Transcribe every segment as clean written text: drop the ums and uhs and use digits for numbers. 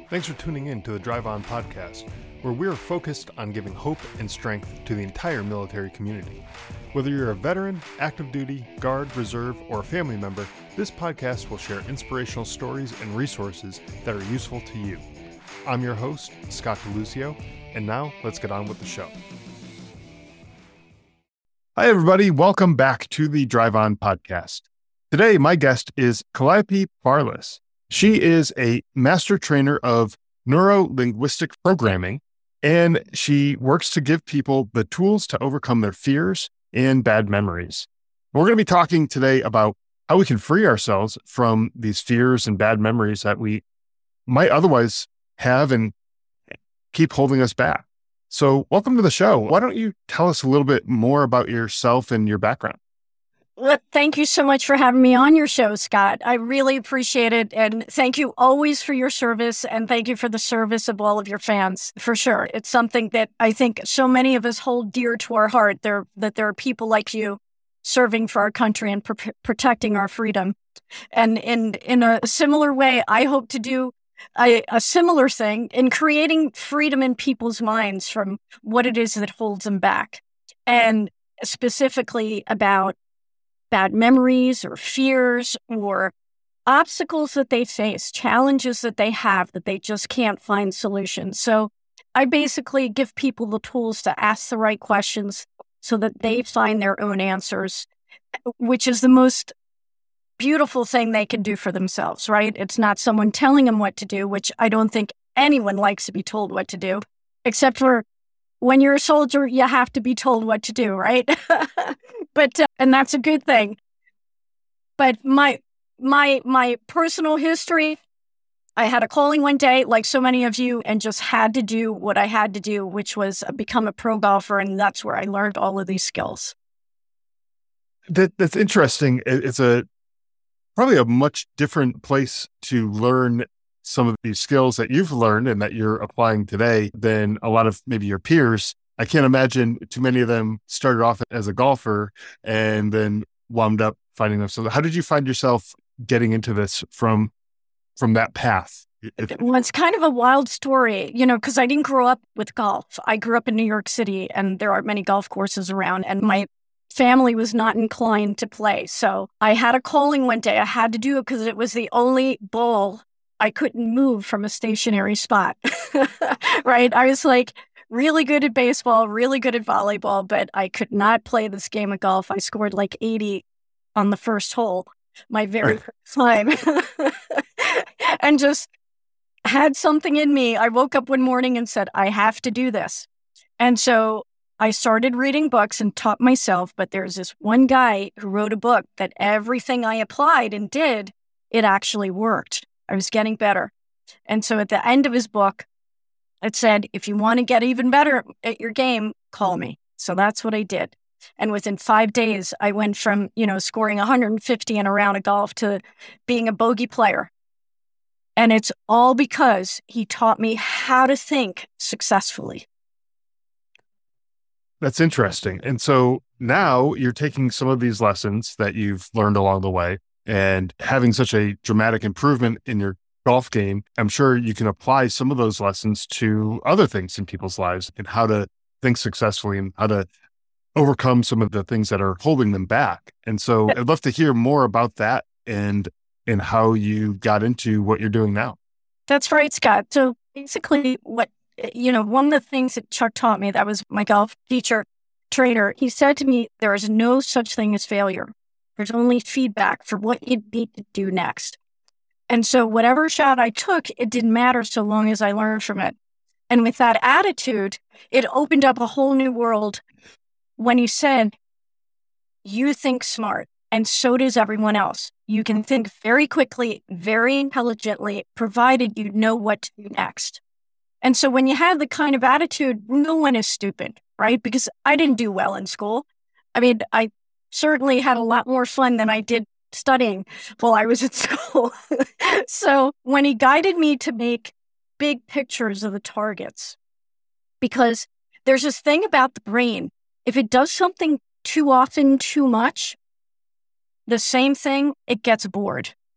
Thanks for tuning in to the Drive On podcast, where we are focused on giving hope and strength to the entire military community. Whether you're a veteran, active duty, guard, reserve, or a family member, this podcast will share inspirational stories and resources that are useful to you. I'm your host, Scott DeLucio, and now let's get on with the show. Hi, everybody. Welcome back to the Drive On podcast. Today, my guest is Calliope Barlas. She is a master trainer of neuro-linguistic programming, and she works to give people the tools to overcome their fears and bad memories. We're going to be talking today about how we can free ourselves from these fears and bad memories that we might otherwise have and keep holding us back. So welcome to the show. Why don't you tell us a little bit more about yourself and your background? Well, thank you so much for having me on your show, Scott. I really appreciate it. And thank you always for your service. And thank you for the service of all of your fans, for sure. It's something that I think so many of us hold dear to our heart, that there are people like you serving for our country and protecting our freedom. And in a similar way, I hope to do a similar thing in creating freedom in people's minds from what it is that holds them back. And specifically about bad memories or fears or obstacles that they face, challenges that they have that they just can't find solutions. So I basically give people the tools to ask the right questions so that they find their own answers, which is the most beautiful thing they can do for themselves, right? It's not someone telling them what to do, which I don't think anyone likes to be told what to do, except for when you're a soldier, you have to be told what to do, right? And that's a good thing. But my personal history, I had a calling one day, like so many of you, and just had to do what I had to do, which was become a pro golfer. And that's where I learned all of these skills. That's interesting. It's probably a much different place to learn some of these skills that you've learned and that you're applying today than a lot of maybe your peers. I can't imagine too many of them started off as a golfer and then wound up finding themselves. How did you find yourself getting into this from that path? Well, it's kind of a wild story, because I didn't grow up with golf. I grew up in New York City and there aren't many golf courses around, and my family was not inclined to play. So I had a calling one day. I had to do it because it was the only ball I couldn't move from a stationary spot, right? I was like really good at baseball, really good at volleyball, but I could not play this game of golf. I scored like 80 on the first hole, my very first time, and just had something in me. I woke up one morning and said, I have to do this. And so I started reading books and taught myself, but there's this one guy who wrote a book that everything I applied and did, it actually worked. I was getting better. And so at the end of his book, it said, if you want to get even better at your game, call me. So that's what I did. And within 5 days, I went from, scoring 150 in a round of golf to being a bogey player. And it's all because he taught me how to think successfully. That's interesting. And so now you're taking some of these lessons that you've learned along the way and having such a dramatic improvement in your golf game. I'm sure you can apply some of those lessons to other things in people's lives and how to think successfully and how to overcome some of the things that are holding them back. And so I'd love to hear more about that and how you got into what you're doing now. That's right, Scott. So basically one of the things that Chuck taught me, that was my golf teacher, trainer, he said to me, there is no such thing as failure. There's only feedback for what you need to do next. And so whatever shot I took, it didn't matter so long as I learned from it. And with that attitude, it opened up a whole new world when he said, you think smart, and so does everyone else. You can think very quickly, very intelligently, provided you know what to do next. And so when you have the kind of attitude, no one is stupid, right? Because I didn't do well in school. I mean, I certainly had a lot more fun than I did studying while I was at school. So when he guided me to make big pictures of the targets, because there's this thing about the brain, if it does something too often, too much, the same thing, it gets bored.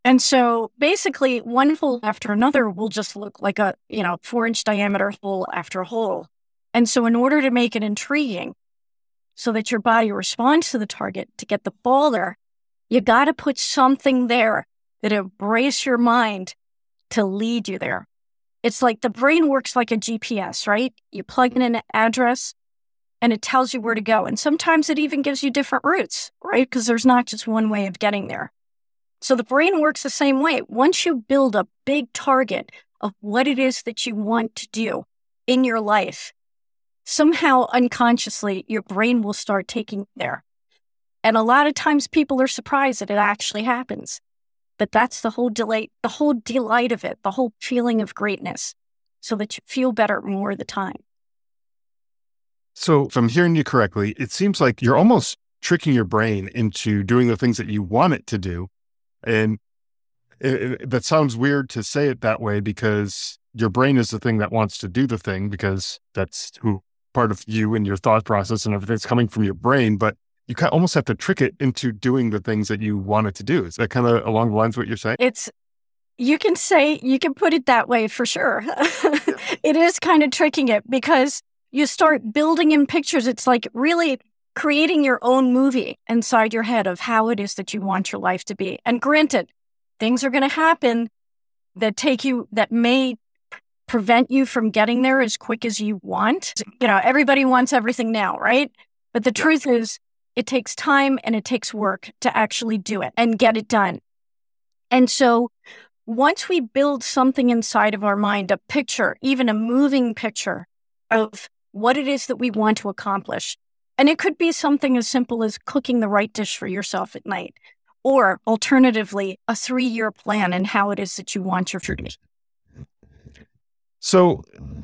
And so basically one hole after another will just look like a, 4-inch diameter hole after hole. And so in order to make it intriguing so that your body responds to the target to get the ball there, you got to put something there that embrace your mind to lead you there. It's like the brain works like a GPS, right? You plug in an address and it tells you where to go. And sometimes it even gives you different routes, right? Because there's not just one way of getting there. So the brain works the same way. Once you build a big target of what it is that you want to do in your life, somehow unconsciously, your brain will start taking you there. And a lot of times people are surprised that it actually happens. But that's the whole delight of it, the whole feeling of greatness, so that you feel better more of the time. So if I'm hearing you correctly, it seems like you're almost tricking your brain into doing the things that you want it to do. And that sounds weird to say it that way, because your brain is the thing that wants to do the thing, because that's who part of you and your thought process and everything's coming from your brain. But you almost have to trick it into doing the things that you want it to do. Is that kind of along the lines of what you're saying? You can put it that way for sure. It is kind of tricking it, because you start building in pictures. It's like really creating your own movie inside your head of how it is that you want your life to be. And granted, things are going to happen that may prevent you from getting there as quick as you want. Everybody wants everything now, right? But the truth is, it takes time and it takes work to actually do it and get it done. And so once we build something inside of our mind, a picture, even a moving picture of what it is that we want to accomplish, and it could be something as simple as cooking the right dish for yourself at night, or alternatively, a 3-year plan and how it is that you want your food. So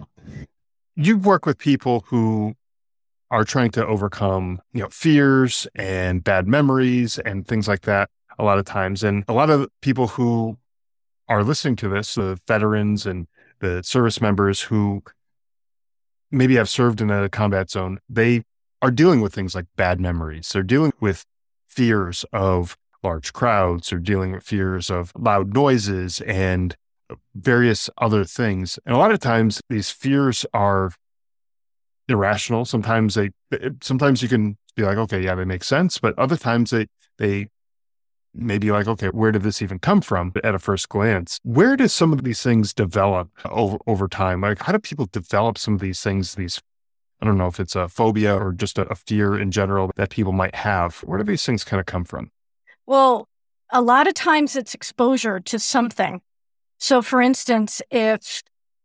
you work with people who are trying to overcome, fears and bad memories and things like that a lot of times. And a lot of people who are listening to this, the veterans and the service members who maybe have served in a combat zone, they are dealing with things like bad memories. They're dealing with fears of large crowds, or dealing with fears of loud noises and various other things. And a lot of times these fears are irrational. Sometimes you can be like, okay, yeah, they make sense. But other times they may be like, okay, where did this even come from at a first glance? Where do some of these things develop over time? Like, how do people develop some of these things, I don't know if it's a phobia or just a fear in general that people might have? Where do these things kind of come from? Well, a lot of times it's exposure to something. So for instance, if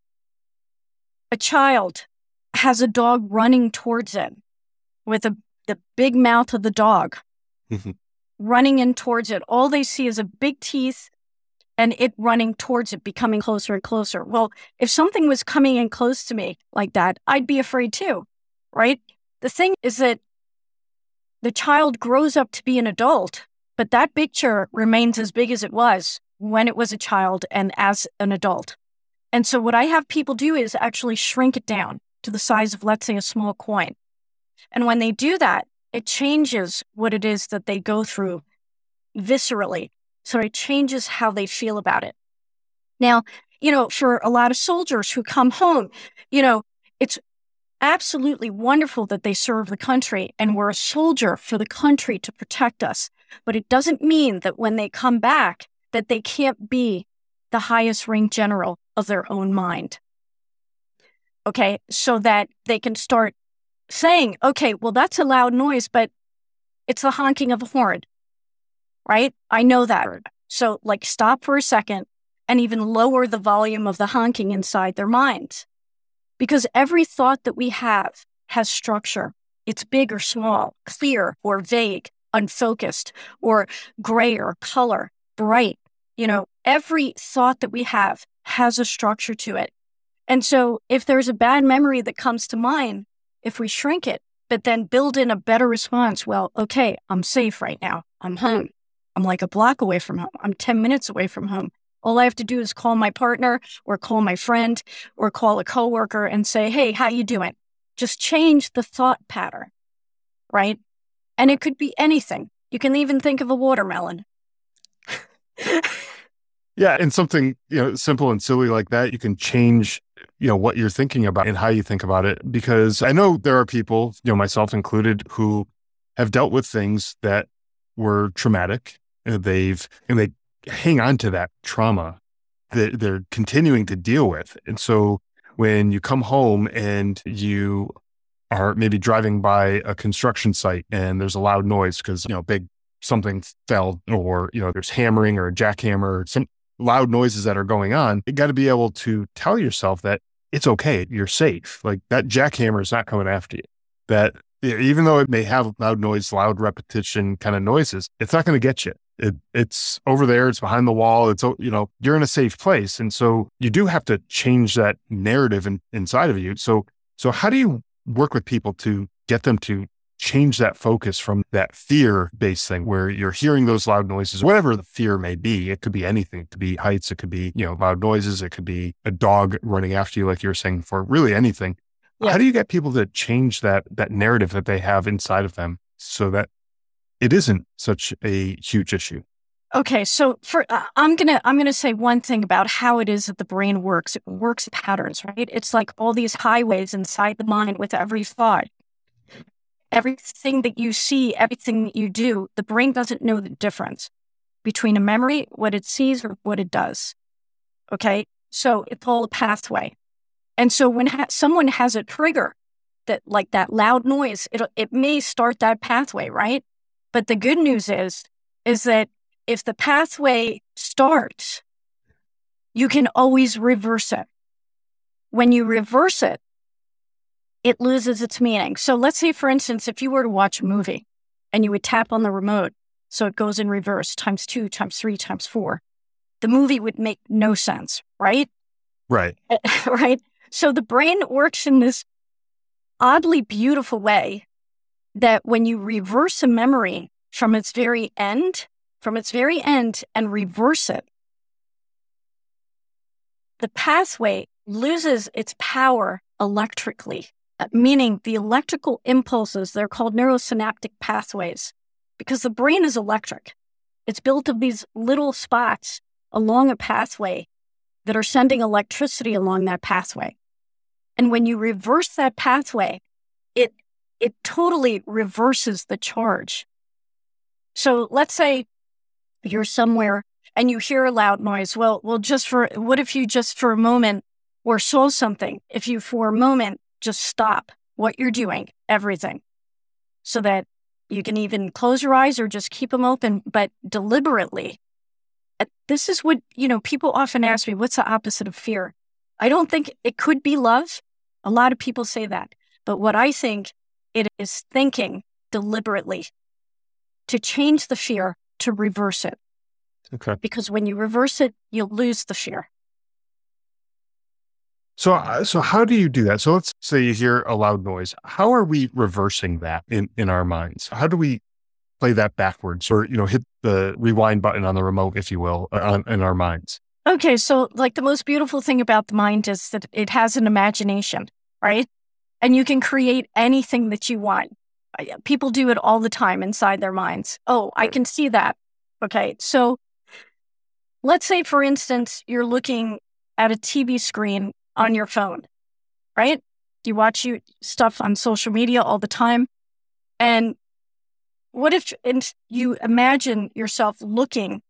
a child has a dog running towards it with the big mouth of the dog running in towards it, all they see is a big teeth and it running towards it, becoming closer and closer. Well, if something was coming in close to me like that, I'd be afraid too, right? The thing is that the child grows up to be an adult, but that picture remains as big as it was when it was a child and as an adult. And so what I have people do is actually shrink it down to the size of, let's say, a small coin. And when they do that, it changes what it is that they go through viscerally. So it changes how they feel about it. Now, for a lot of soldiers who come home, it's absolutely wonderful that they serve the country and we're a soldier for the country to protect us. But it doesn't mean that when they come back, that they can't be the highest ranked general of their own mind. Okay, so that they can start saying, okay, well, that's a loud noise, but it's the honking of a horn, right? I know that. So stop for a second and even lower the volume of the honking inside their minds. Because every thought that we have has structure. It's big or small, clear or vague, unfocused, or gray or color, bright. Every thought that we have has a structure to it. And so if there's a bad memory that comes to mind, if we shrink it, but then build in a better response, well, okay, I'm safe right now. I'm home. I'm like a block away from home. I'm 10 minutes away from home. All I have to do is call my partner or call my friend or call a coworker and say, hey, how you doing? Just change the thought pattern, right? And it could be anything. You can even think of a watermelon. Yeah. And something, simple and silly like that, you can change, what you're thinking about and how you think about it. Because I know there are people, myself included, who have dealt with things that were traumatic. And they hang on to that trauma that they're continuing to deal with. And so when you come home and you are maybe driving by a construction site and there's a loud noise because, something fell, or, there's hammering or a jackhammer or some loud noises that are going on, you got to be able to tell yourself that it's okay. You're safe. Like that jackhammer is not coming after you. That even though it may have loud noise, loud repetition kind of noises, it's not going to get you. It's over there. It's behind the wall. It's, you're in a safe place. And so you do have to change that narrative inside of you. So how do you work with people to get them to change that focus from that fear-based thing where you're hearing those loud noises, whatever the fear may be? It could be anything. It could be heights. It could be, loud noises. It could be a dog running after you, like you were saying before, really anything. Yeah. How do you get people to change that narrative that they have inside of them so that it isn't such a huge issue? Okay, so I'm gonna say one thing about how it is that the brain works. It works in patterns, right? It's like all these highways inside the mind with every thought. Everything that you see, everything that you do, the brain doesn't know the difference between a memory, what it sees, or what it does. Okay, so it's all a pathway. And so when someone has a trigger that, like that loud noise, it may start that pathway, right? But the good news is that if the pathway starts, you can always reverse it. When you reverse it, it loses its meaning. So let's say, for instance, if you were to watch a movie and you would tap on the remote, so it goes in reverse, times 2, times 3, times 4, the movie would make no sense, right? Right. Right? So the brain works in this oddly beautiful way that when you reverse a memory from its very end and reverse it, the pathway loses its power electrically, meaning the electrical impulses, they're called neurosynaptic pathways, because the brain is electric. It's built of these little spots along a pathway that are sending electricity along that pathway. And when you reverse that pathway, it totally reverses the charge. So let's say you're somewhere and you hear a loud noise. Well, what if you just for a moment or saw something? If you for a moment just stop what you're doing, everything, so that you can even close your eyes or just keep them open, but deliberately. This is what, people often ask me, what's the opposite of fear? I don't think it could be love. A lot of people say that. But what I think it is thinking deliberately to change the fear, to reverse it. Okay. Because when you reverse it, you'll lose the fear. So how do you do that? So let's say you hear a loud noise. How are we reversing that in our minds? How do we play that backwards or, hit the rewind button on the remote, if you will, in our minds? Okay. So like the most beautiful thing about the mind is that it has an imagination, right? And you can create anything that you want. People do it all the time inside their minds. Oh, I can see that. Okay. So let's say, for instance, you're looking at a TV screen on your phone, right? You watch stuff on social media all the time. And what if you imagine yourself looking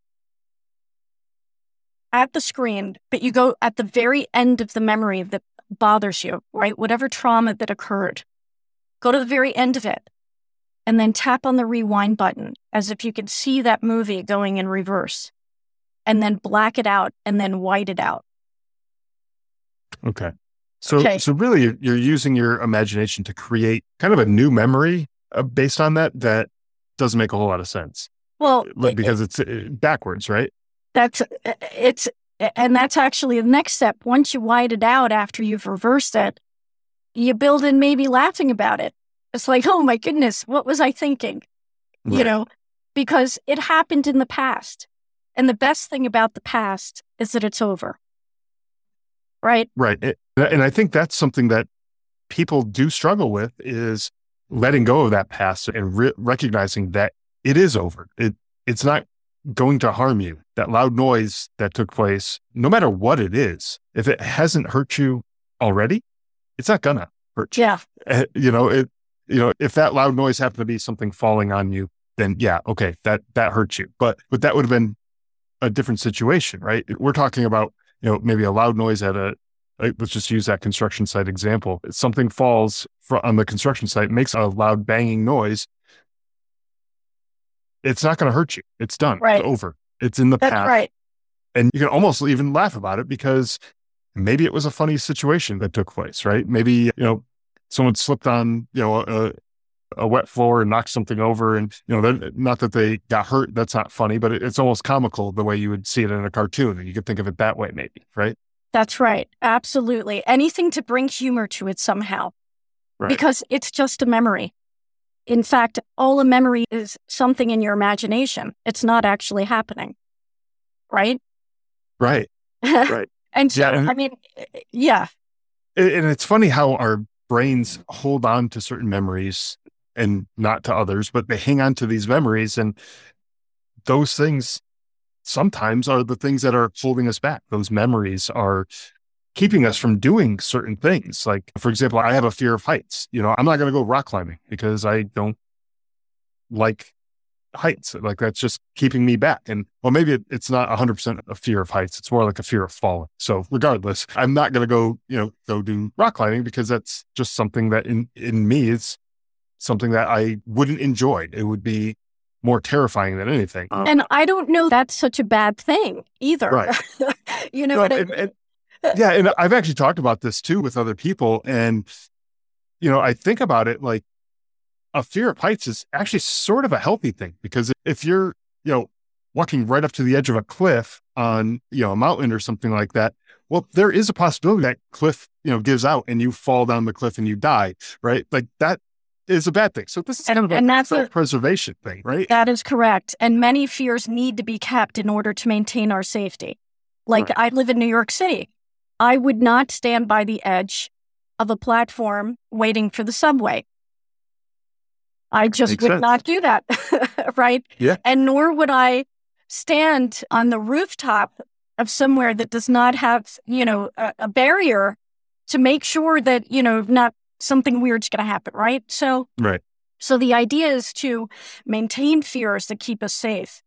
at the screen, but you go at the very end of the memory that bothers you, right? Whatever trauma that occurred, go to the very end of it and then tap on the rewind button as if you could see that movie going in reverse, and then black it out and then white it out. Okay. So really you're using your imagination to create kind of a new memory based on that doesn't make a whole lot of sense. Well, because it's backwards, right? And that's actually the next step. Once you white it out after you've reversed it, you build in maybe laughing about it. It's like, oh my goodness, what was I thinking? Right. Because it happened in the past. And the best thing about the past is that it's over. Right? Right. And I think that's something that people do struggle with, is letting go of that past and recognizing that it is over. It's not going to harm you, that loud noise that took place, no matter what it is, if it hasn't hurt you already, it's not gonna hurt you. Yeah. If that loud noise happened to be something falling on you, then yeah, okay, that hurts you. But that would have been a different situation, right? We're talking about, maybe a loud noise at let's just use that construction site example. Something falls on the construction site, makes a loud banging noise. It's not going to hurt you. It's done. Right. It's over. It's in the That's past. right. And you can almost even laugh about it because maybe it was a funny situation that took place, right? Maybe, someone slipped on, a wet floor and knocked something over, and, not that they got hurt. That's not funny, but it's almost comical the way you would see it in a cartoon. And you could think of it that way, maybe, right? That's right. Absolutely. Anything to bring humor to it somehow, Right. because it's just a memory. In fact, all a memory is something in your imagination. It's not actually happening. Right? Right. Right. And so, yeah. And it's funny how our brains hold on to certain memories and not to others, but they hang on to these memories. And those things sometimes are the things that are holding us back. Those memories are keeping us from doing certain things. Like, for example, I have a fear of heights. I'm not going to go rock climbing because I don't like heights. Like, that's just keeping me back. And well, maybe it's not 100% a fear of heights. It's more like a fear of falling. So regardless, I'm not going to go do rock climbing because that's just something that in me is something that I wouldn't enjoy. It would be more terrifying than anything. And I don't know that's such a bad thing either. Right. Yeah. And I've actually talked about this too with other people. And, I think about it like a fear of heights is actually sort of a healthy thing, because if you're, walking right up to the edge of a cliff on, a mountain or something like that, well, there is a possibility that cliff, gives out and you fall down the cliff and you die, right? Like, that is a bad thing. So this is kind of a self-preservation thing, right? That is correct. And many fears need to be kept in order to maintain our safety. Like, right. I live in New York City. I would not stand by the edge of a platform waiting for the subway. I just would not do that, right? Yeah. And nor would I stand on the rooftop of somewhere that does not have, a barrier to make sure that, not something weird's going to happen, right? So the idea is to maintain fears that keep us safe,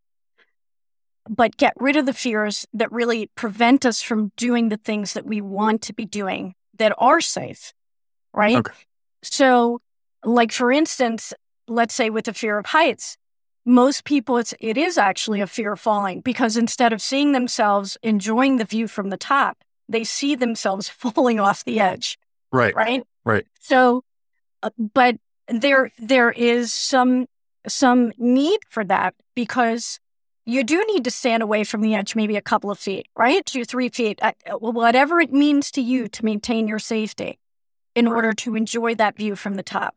but get rid of the fears that really prevent us from doing the things that we want to be doing that are safe, right? Okay. So, like, for instance, let's say with the fear of heights, most people, it is actually a fear of falling, because instead of seeing themselves enjoying the view from the top, they see themselves falling off the edge. Right. Right. So, but there is some need for that, because you do need to stand away from the edge, maybe a couple of feet, right? 2-3 feet, whatever it means to you to maintain your safety in order to enjoy that view from the top,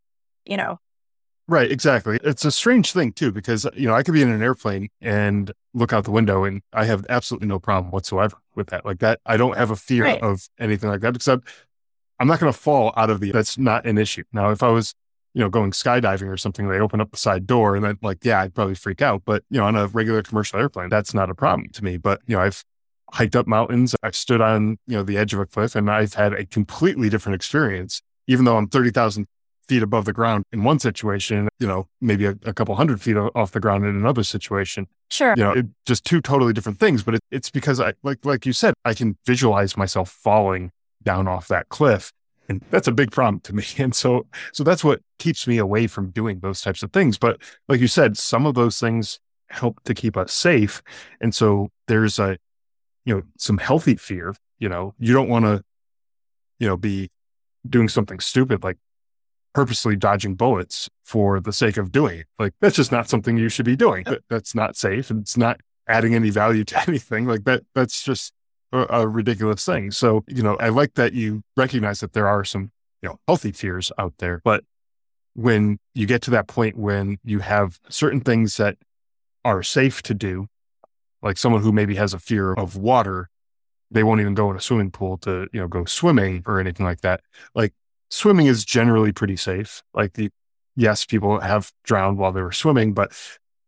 Right, exactly. It's a strange thing too, because, I could be in an airplane and look out the window and I have absolutely no problem whatsoever with that. Like that, I don't have a fear of anything like that, except I'm not going to fall out of that's not an issue. Now, if I was, going skydiving or something, they open up the side door and then I'd probably freak out. But, on a regular commercial airplane, that's not a problem to me. But, I've hiked up mountains. I've stood on, the edge of a cliff, and I've had a completely different experience, even though I'm 30,000 feet above the ground in one situation, maybe a couple hundred feet off the ground in another situation. Sure. Just two totally different things. But it's because I, like you said, I can visualize myself falling down off that cliff. And that's a big problem to me. And so that's what keeps me away from doing those types of things. But like you said, some of those things help to keep us safe. And so there's some healthy fear. You don't want to, be doing something stupid like purposely dodging bullets for the sake of doing it. Like, that's just not something you should be doing. That's not safe. And it's not adding any value to anything like that. That's just a ridiculous thing. So, I like that you recognize that there are some, healthy fears out there. But when you get to that point when you have certain things that are safe to do, like someone who maybe has a fear of water, they won't even go in a swimming pool to, go swimming or anything like that. Like, swimming is generally pretty safe. Like, yes, people have drowned while they were swimming, but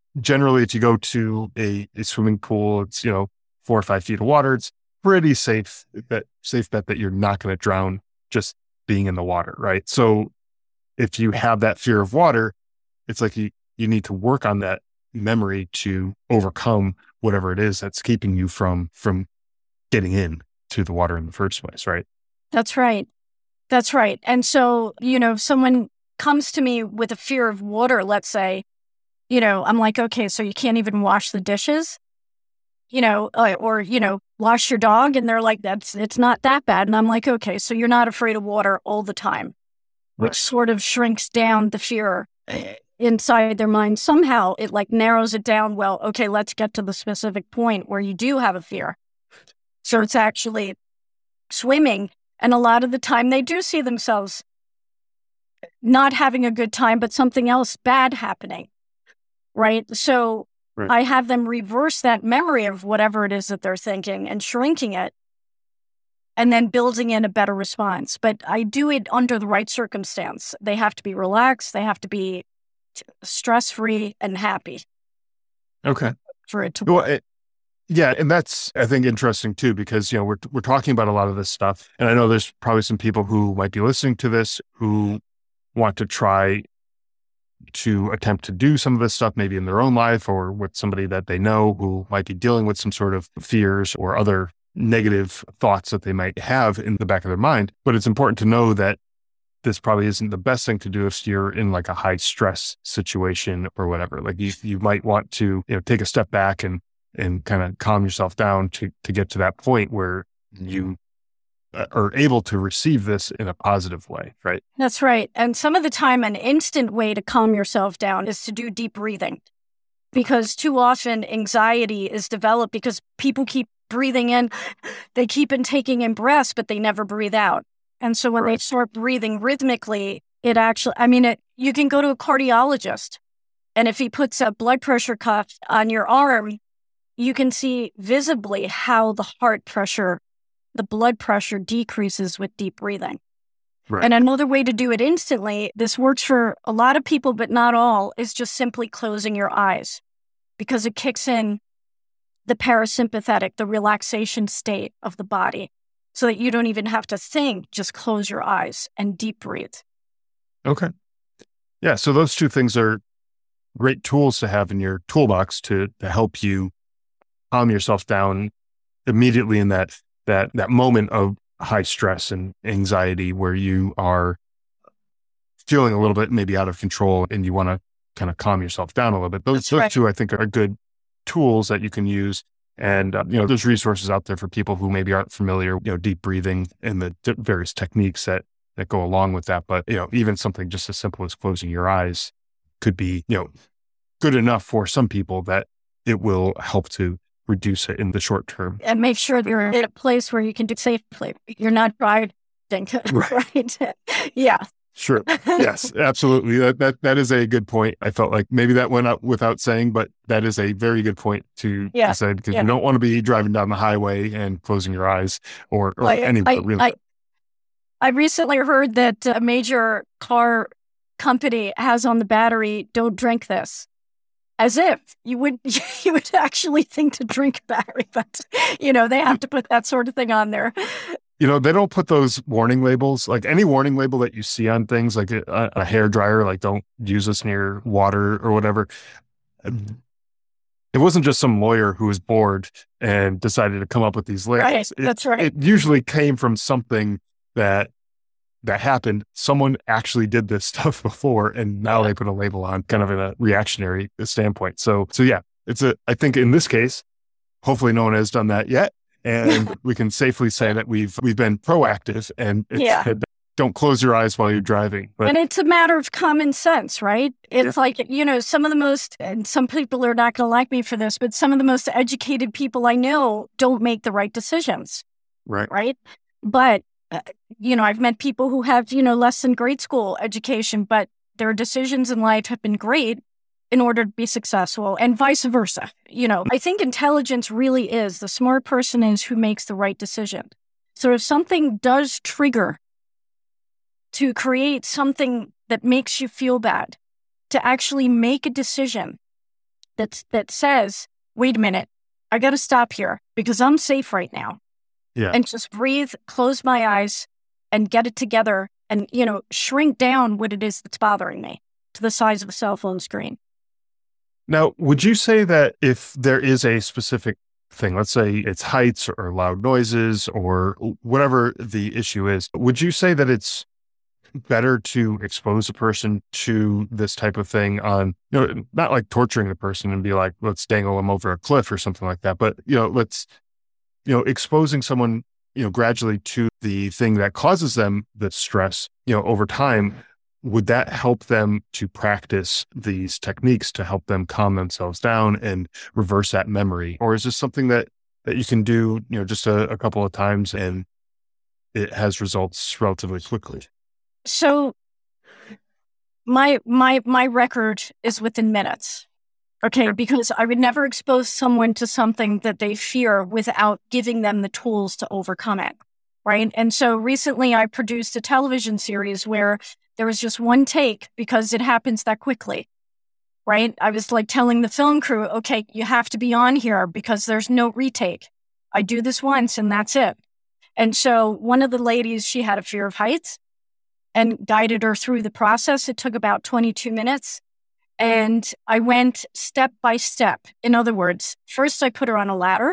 generally, if you go to a swimming pool, it's, 4 or 5 feet of water. It's pretty safe bet that you're not going to drown just being in the water, right? So if you have that fear of water, it's like you need to work on that memory to overcome whatever it is that's keeping you from getting in to the water in the first place, right? That's right. That's right. And so, if someone comes to me with a fear of water, let's say, I'm like, okay, so you can't even wash the dishes, or wash your dog. And they're like, it's not that bad. And I'm like, okay, so you're not afraid of water all the time, which sort of shrinks down the fear inside their mind. Somehow it like narrows it down. Well, okay, let's get to the specific point where you do have a fear. So it's actually swimming. And a lot of the time they do see themselves not having a good time, but something else bad happening. Right. So I have them reverse that memory of whatever it is that they're thinking and shrinking it and then building in a better response. But I do it under the right circumstance. They have to be relaxed. They have to be stress-free and happy. Okay. For it to work. Yeah. And that's, I think, interesting too, because, we're talking about a lot of this stuff. And I know there's probably some people who might be listening to this who want to try to attempt to do some of this stuff, maybe in their own life or with somebody that they know who might be dealing with some sort of fears or other negative thoughts that they might have in the back of their mind. But it's important to know that this probably isn't the best thing to do if you're in like a high stress situation or whatever. Like you might want to, take a step back and kind of calm yourself down to get to that point where you are able to receive this in a positive way, right? That's right. And some of the time, an instant way to calm yourself down is to do deep breathing, because too often anxiety is developed because people keep breathing in, they keep taking in breaths, but they never breathe out. And so when they start breathing rhythmically, it actually, you can go to a cardiologist, and if he puts a blood pressure cuff on your arm, you can see visibly how the blood pressure decreases with deep breathing. Right. And another way to do it instantly, this works for a lot of people, but not all, is just simply closing your eyes, because it kicks in the parasympathetic, the relaxation state of the body, so that you don't even have to think, just close your eyes and deep breathe. Okay. Yeah. So those two things are great tools to have in your toolbox to help you calm yourself down immediately in that moment of high stress and anxiety where you are feeling a little bit maybe out of control and you want to kind of calm yourself down a little bit. Those two, I think, are good tools that you can use. And, there's resources out there for people who maybe aren't familiar, deep breathing and the various techniques that go along with that. But, even something just as simple as closing your eyes could be, good enough for some people that it will help to reduce it in the short term. And make sure you're in a place where you can do safely. You're not driving. Right. Yeah. Sure. Yes, absolutely. That is a good point. I felt like maybe that went out without saying, but that is a very good point to say, because you don't want to be driving down the highway and closing your eyes or anywhere really. I recently heard that a major car company has on the battery, "Don't drink this." As if you would actually think to drink battery, but they have to put that sort of thing on there. They don't put those warning labels, like any warning label that you see on things like a hair dryer, like don't use this near water or whatever. It wasn't just some lawyer who was bored and decided to come up with these labels. Right, that's right. It usually came from something that happened. Someone actually did this stuff before, and now they put a label on, kind of in a reactionary standpoint. So yeah, I think in this case, hopefully no one has done that yet. And we can safely say that we've been proactive and don't close your eyes while you're driving. And it's a matter of common sense, right? It's like, some of the most, and some people are not going to like me for this, but some of the most educated people I know don't make the right decisions. Right. But, I've met people who have, less than grade school education, but their decisions in life have been great in order to be successful, and vice versa. I think intelligence really is, the smart person is who makes the right decision. So if something does trigger to create something that makes you feel bad, to actually make a decision that says, wait a minute, I got to stop here because I'm safe right now. Yeah. And just breathe, close my eyes and get it together and, shrink down what it is that's bothering me to the size of a cell phone screen. Now, would you say that if there is a specific thing, let's say it's heights or loud noises or whatever the issue is, would you say that it's better to expose a person to this type of thing on, not like torturing the person and be like, let's dangle them over a cliff or something like that, but, exposing someone, gradually to the thing that causes them the stress, over time, would that help them to practice these techniques to help them calm themselves down and reverse that memory? Or is this something that you can do, just a couple of times and it has results relatively quickly? So my record is within minutes. Okay, because I would never expose someone to something that they fear without giving them the tools to overcome it, right? And so recently I produced a television series where there was just one take because it happens that quickly, right? I was like telling the film crew, okay, you have to be on here because there's no retake. I do this once and that's it. And so one of the ladies, she had a fear of heights and guided her through the process. It took about 22 minutes. And I went step by step. In other words, first I put her on a ladder.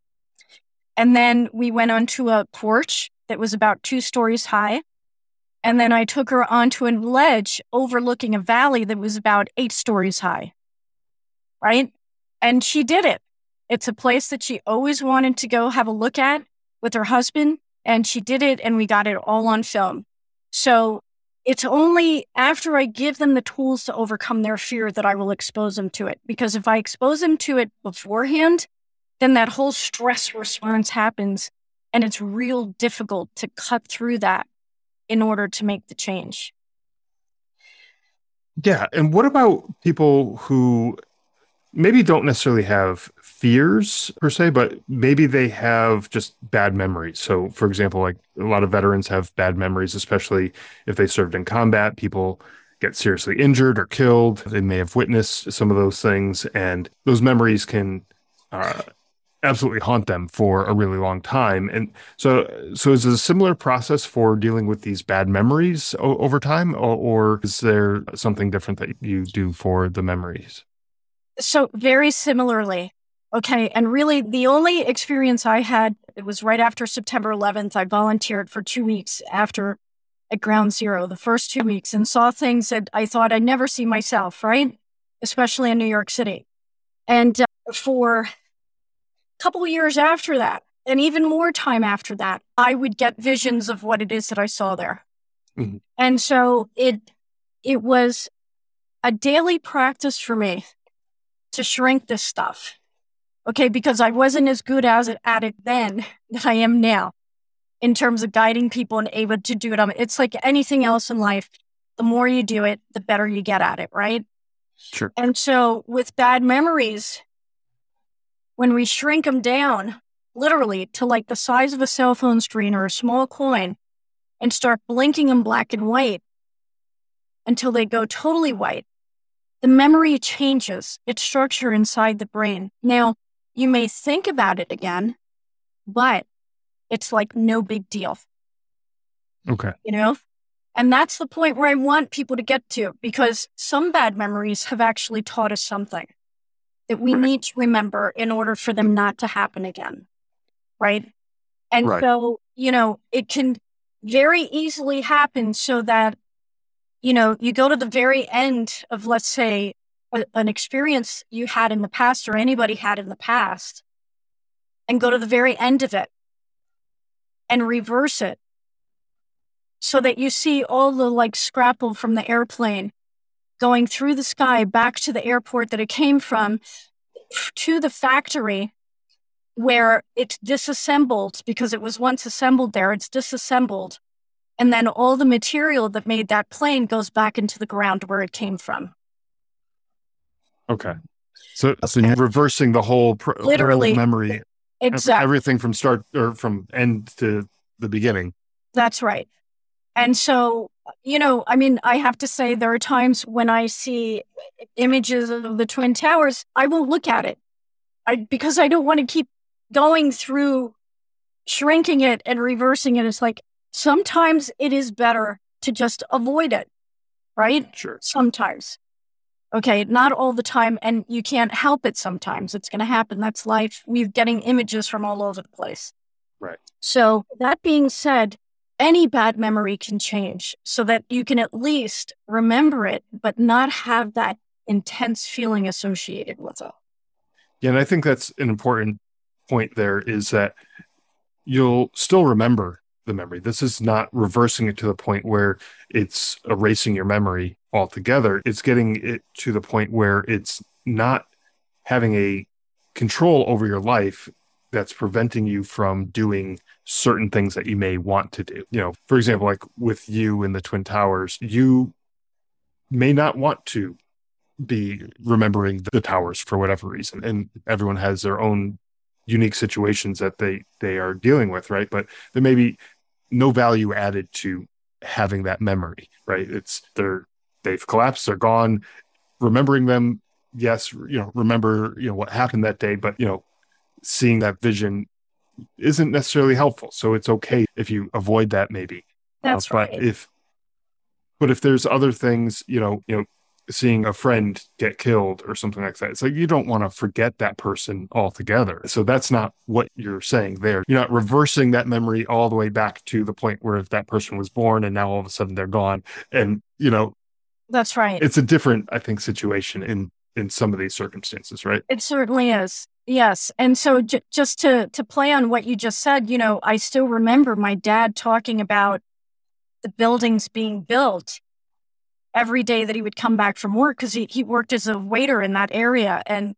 And then we went onto a porch that was about 2 stories high. And then I took her onto a ledge overlooking a valley that was about 8 stories high. Right? And she did it. It's a place that she always wanted to go have a look at with her husband. And she did it, and we got it all on film. So it's only after I give them the tools to overcome their fear that I will expose them to it. Because if I expose them to it beforehand, then that whole stress response happens, and it's real difficult to cut through that in order to make the change. Yeah. And what about people who maybe don't necessarily have fears per se, but maybe they have just bad memories? So for example, like a lot of veterans have bad memories, especially if they served in combat. People get seriously injured or killed. They may have witnessed some of those things, and those memories can absolutely haunt them for a really long time. And so is it a similar process for dealing with these bad memories over time, or is there something different that you do for the memories? So very similarly. Okay. And really the only experience I had, it was right after September 11th. I volunteered for 2 weeks at Ground Zero, the first 2 weeks, and saw things that I thought I'd never see myself, right? Especially in New York City. And for a couple of years after that, and even more time after that, I would get visions of what it is that I saw there. Mm-hmm. And so it was a daily practice for me to shrink this stuff. Okay, because I wasn't as good at it then that I am now in terms of guiding people and able to do it. It's like anything else in life. The more you do it, the better you get at it, right? Sure. And so with bad memories, when we shrink them down, literally to like the size of a cell phone screen or a small coin, and start blinking them black and white until they go totally white, the memory changes its structure inside the brain. Now, you may think about it again, but it's like no big deal. Okay. And that's the point where I want people to get to, because some bad memories have actually taught us something that we need to remember in order for them not to happen again. Right. And so, it can very easily happen so that, you go to the very end of, let's say, an experience you had in the past or anybody had in the past, and go to the very end of it and reverse it so that you see all the like scrapple from the airplane going through the sky back to the airport that it came from, to the factory where it's disassembled because it was once assembled there. It's disassembled. And then all the material that made that plane goes back into the ground where it came from. Okay. So you're reversing the whole literally memory. Exactly. Everything from start or from end to the beginning. That's right. And so, I mean, I have to say there are times when I see images of the Twin Towers, I won't look at it because I don't want to keep going through shrinking it and reversing it. It's like sometimes it is better to just avoid it, right? Sure. Sometimes. Okay, not all the time, and you can't help it sometimes. It's going to happen. That's life. We're getting images from all over the place. Right. So that being said, any bad memory can change so that you can at least remember it, but not have that intense feeling associated with it. Yeah, and I think that's an important point there is that you'll still remember the memory. This is not reversing it to the point where it's erasing your memory altogether. It's getting it to the point where it's not having a control over your life that's preventing you from doing certain things that you may want to do. For example, like with you in the Twin Towers, you may not want to be remembering the towers for whatever reason. And everyone has their own unique situations that they are dealing with, right? But there may be no value added to having that memory, right? They've collapsed, they're gone. Remembering them, yes, remember, what happened that day, but, seeing that vision isn't necessarily helpful. So it's okay if you avoid that maybe. That's right. But if there's other things, seeing a friend get killed or something like that, it's like you don't want to forget that person altogether. So that's not what you're saying there. You're not reversing that memory all the way back to the point where if that person was born and now all of a sudden they're gone. And, that's right. It's a different, I think, situation in some of these circumstances, right? It certainly is. Yes. And so just to play on what you just said, I still remember my dad talking about the buildings being built every day that he would come back from work because he worked as a waiter in that area. And,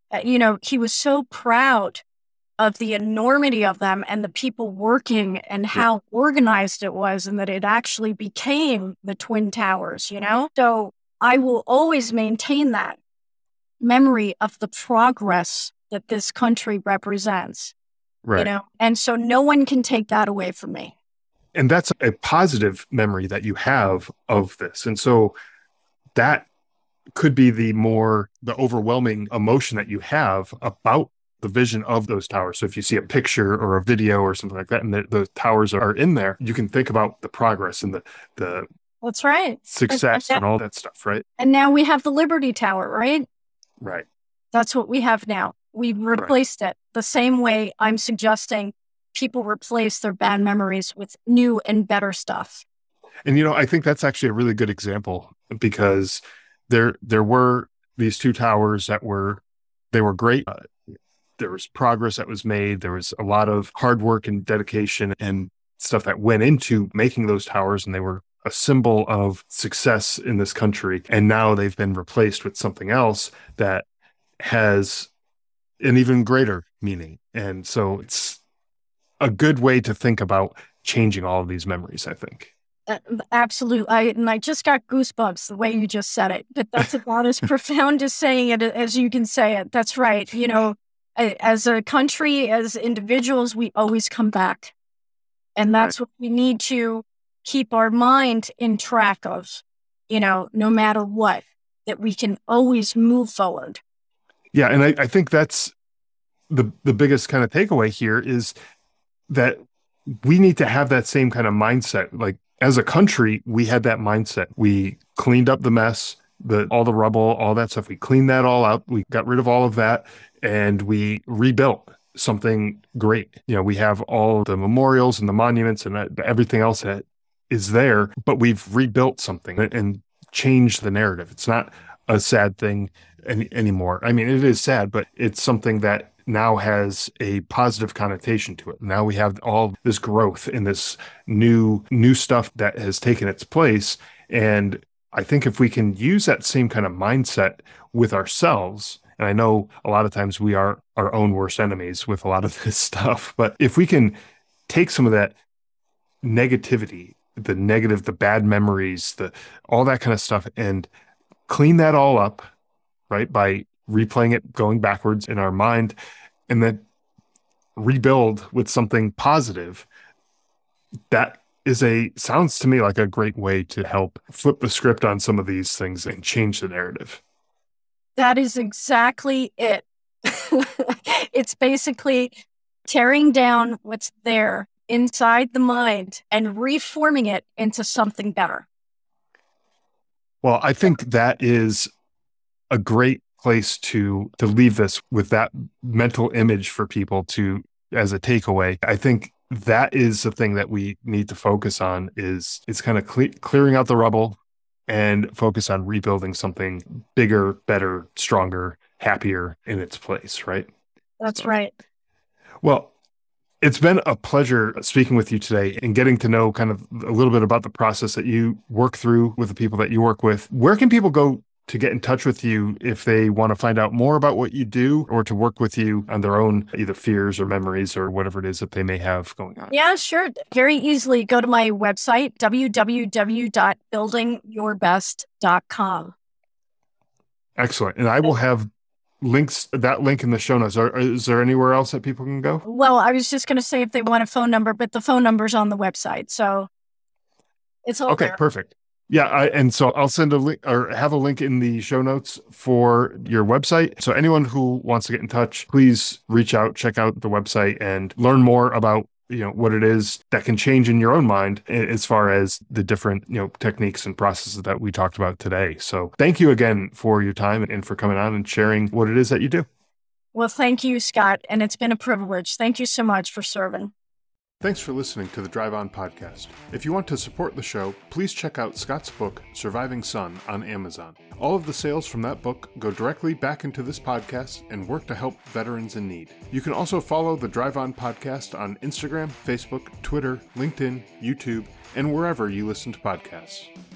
he was so proud of the enormity of them and the people working and how organized it was and that it actually became the Twin Towers, So I will always maintain that memory of the progress that this country represents, right. And so no one can take that away from me. And that's a positive memory that you have of this. And so that could be the overwhelming emotion that you have about the vision of those towers. So if you see a picture or a video or something like that, and the towers are in there, you can think about the progress and the that's right. success and all that stuff, right? And now we have the Liberty Tower, right? Right. That's what we have now. We replaced it the same way I'm suggesting people replace their bad memories with new and better stuff. And, I think that's actually a really good example because there were these two towers they were great. There was progress that was made. There was a lot of hard work and dedication and stuff that went into making those towers, and they were a symbol of success in this country. And now they've been replaced with something else that has an even greater meaning. And so it's a good way to think about changing all of these memories, I think. Absolutely. I just got goosebumps the way you just said it, but that's about as profound as saying it as you can say it. That's right. As a country, as individuals, we always come back. And that's what we need to keep our mind in track of, no matter what, that we can always move forward. Yeah. And I think that's the biggest kind of takeaway here is that we need to have that same kind of mindset. Like as a country, we had that mindset. We cleaned up the mess, all the rubble, all that stuff. We cleaned that all out. We got rid of all of that and we rebuilt something great. We have all the memorials and the monuments and everything else that is there, but we've rebuilt something and changed the narrative. It's not a sad thing anymore. I mean, it is sad, but it's something that now has a positive connotation to it. Now we have all this growth and this new stuff that has taken its place. And I think if we can use that same kind of mindset with ourselves, and I know a lot of times we are our own worst enemies with a lot of this stuff, but if we can take some of that negativity, the bad memories, all that kind of stuff, and clean that all up, right, by replaying it, going backwards in our mind, and then rebuild with something positive, that sounds to me like a great way to help flip the script on some of these things and change the narrative. That is exactly it. It's basically tearing down what's there inside the mind and reforming it into something better. Well, I think that is a great place to leave this with that mental image for people to as a takeaway. I think that is the thing that we need to focus on is kind of clearing out the rubble and focus on rebuilding something bigger, better, stronger, happier in its place, right? That's right. Well, it's been a pleasure speaking with you today and getting to know kind of a little bit about the process that you work through with the people that you work with. Where can people go to get in touch with you if they want to find out more about what you do or to work with you on their own either fears or memories or whatever it is that they may have going on? Yeah, sure. Very easily go to my website, www.buildingyourbest.com. Excellent. And I will have that link in the show notes. Is there anywhere else that people can go? Well, I was just going to say if they want a phone number, but the phone number's on the website. So it's all okay, there. Perfect. Yeah, and so I'll send a link or have a link in the show notes for your website. So anyone who wants to get in touch, please reach out, check out the website and learn more about, what it is that can change in your own mind as far as the different, techniques and processes that we talked about today. So thank you again for your time and for coming on and sharing what it is that you do. Well, thank you, Scott. And it's been a privilege. Thank you so much for serving. Thanks for listening to the Drive On podcast. If you want to support the show, please check out Scott's book, Surviving Son, on Amazon. All of the sales from that book go directly back into this podcast and work to help veterans in need. You can also follow the Drive On podcast on Instagram, Facebook, Twitter, LinkedIn, YouTube, and wherever you listen to podcasts.